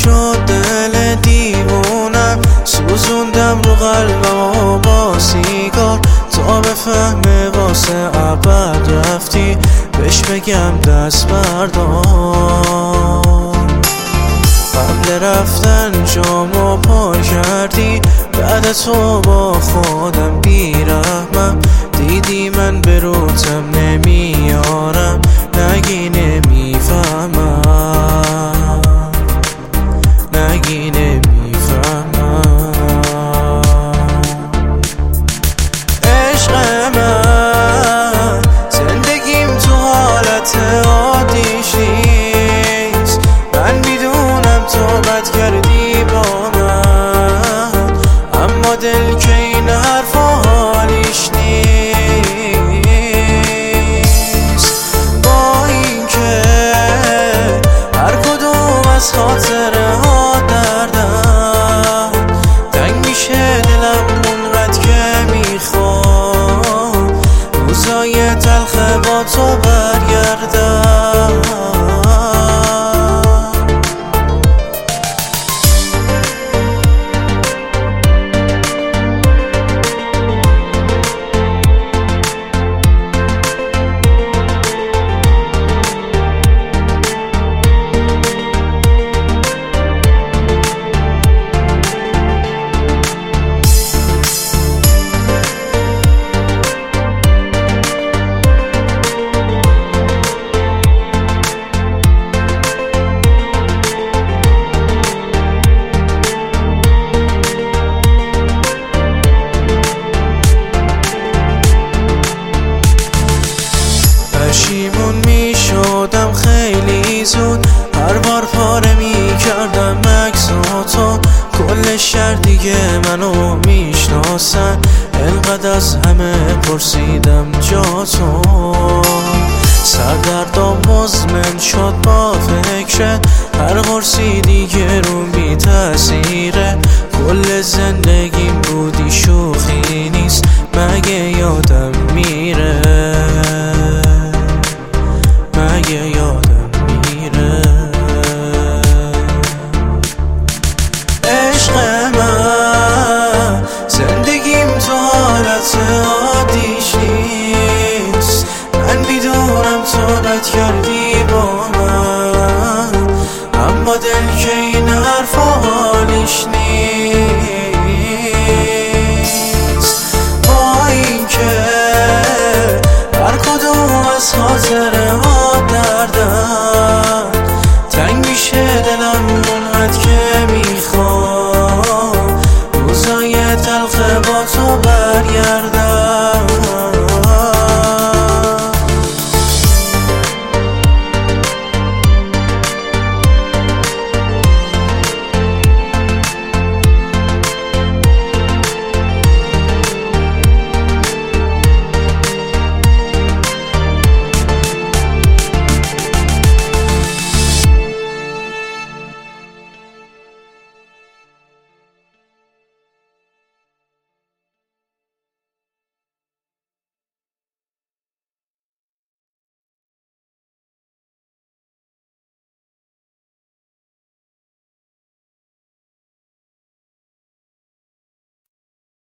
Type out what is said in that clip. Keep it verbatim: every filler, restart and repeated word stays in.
شد دل دیوونم، سوزوندم رو قلبم با سیگار تا بفهمه واسه ابد رفتی، بهش بگم دست بردار. قبل رفتن جامو پر کردی، بعد تو با خودم بیرحمم، دیدی من به روتم نمیارم، نگی نمیفهمم، نگی نمیفهمم. عشق من زندگیم تو حالت عادیش نیست، من میدونم تو بد کردی با من، اما دل که این حرفا حالیش نیست. با این که هر کدوم از خاطره ها دردم، تنگ میشه دلم اونقدر که میخوام روزای تلخ با تو برگردم. پشیمون می شدم خیلی زود، هر بار پاره می کردم عکساتو، کل شهر دیگه منو میشناسن، انقدر از همه پرسیدم جاتو. سردردم مزمن شد با فکرت، هر قرصی دیگه رو بی تأثیره، کل زندگیم بودی شوخی نیست، مگه یادم میره، مگه یادم میره. عشق من زندگیم تو حالت عادیش نیست، من میدونم تو بد کردی با من، اما دل که این حرفا حالیش نیست. با این که هر کدوم از خاطر